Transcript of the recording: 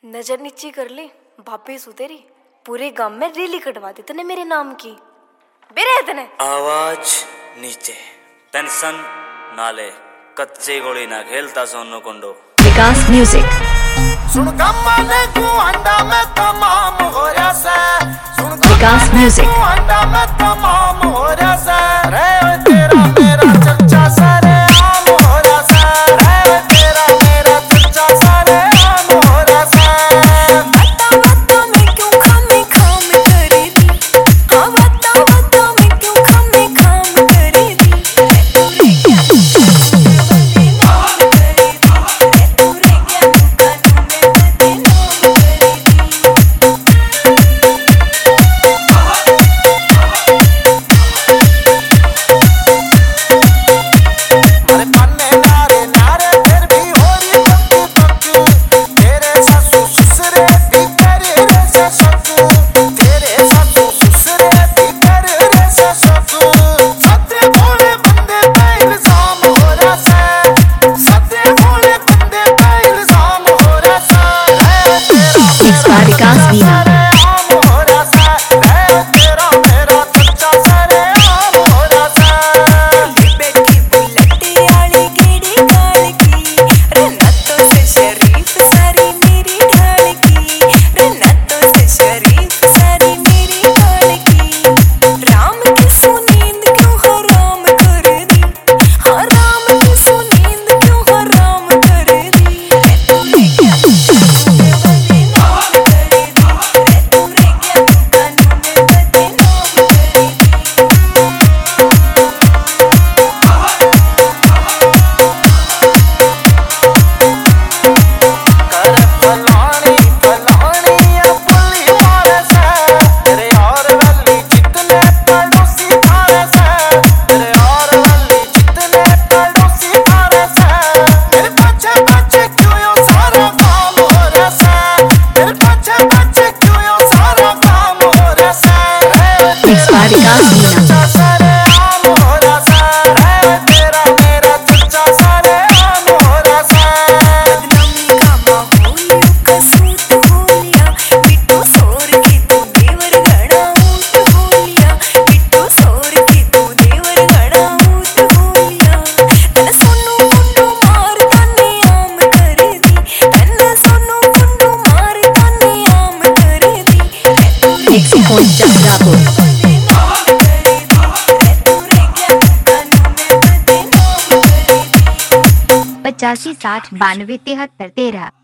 नजर नीची कर ली भाभी सु तेरी पूरे गांव में रैली कटवा दी तने मेरे नाम की बेरे तने आवाज नीचे टेंशन नाले कच्चे गोली ना खेलता सोनो कुंडो विकास म्यूजिक सुन कमाने को अंडा में तमाम हो रहा से सुन विकास म्यूजिक अंडा में तमाम हो रहा से रे तेरा मेरा चर्चा सारे आम हो रहा से रे तेरा मेरा चर्चा सारे आम हो रहा से बता मैं क्यों खामे खाम करी दी हाँ बता मैं क्यों खामे खाम करी दी तूरे क्या बदे नाम करी दी तूरे क्या दुकान में बदे नाम अरे पन्ने नारे नारे फिर भी हो रही पक्की पक्की तेरे सासू ससुरे भी कर रहे से शक तेरे सासू ससुरे भी कर रहे से शक सत्य भोले बंदे पे इल्जाम हो रहा से सत्य भोले बंदे पे इल्जाम हो रहा से इस बार विकास मीना आम हो रहा से तेरा मेरा चर्चा सारे आम हो रहा से बैठी बुलेट आली गेड़ी काल की रन्नतों से शरीफ सारी मेरी ढाल की रन्नतों से शरीफ सारी मेरी ढाल की राम की सुनींद क्यों हराम कर दी हाँ राम की सुनींद क्यों हराम कर दी तूने क्या दुकान में बदे नाम कर दी तूने क्या दुकान में बदे नाम कर दी कर फलानी फलानी या पुली मारे से तेरे और वल्ली जितने पड़ोसी थारे से तेरे और वल्ली जितने पड़ोसी थारे से मेरे बच्चे बच्चे क्यों यो सारा काम हो रहा से मेरे बच्चे बच्चे क्यों यो सारा काम हो रहा से इस बार विकास मीना सारे आम हो रहा से तेरा मेरा चर्चा सारे आम हो रहा से बदनामी का माहौल कसूत हो लिया बिट्टू सोर की तू देवर गड़ा ऊट हो लिया बिट्टू सोर की तू देवर गड़ा ऊट हो लिया तन सोनू कुंडू मार तने आम कर दी तन सोनू कुंडू मार तने आम कर दी मेक्सिको चंद्रापुर बदे नाम कर दी तूरे क्या दुकान में बदे नाम कर दी 85 60 92 73 13